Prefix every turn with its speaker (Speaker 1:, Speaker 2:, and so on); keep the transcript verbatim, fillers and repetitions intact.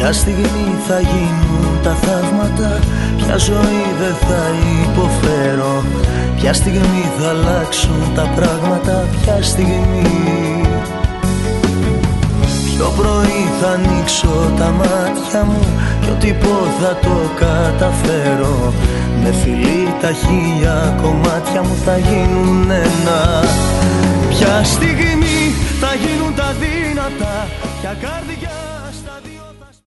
Speaker 1: Ποια στιγμή θα γίνουν τα θαύματα, ποια ζωή δεν θα υποφέρω, ποια στιγμή θα αλλάξουν τα πράγματα, ποια στιγμή. Ποιο πρωί θα ανοίξω τα μάτια μου κι ό,τι πω θα το καταφέρω. Με φιλί τα χίλια κομμάτια μου θα γίνουν ένα. Ποια στιγμή θα γίνουν τα δύνατα, ποια καρδιά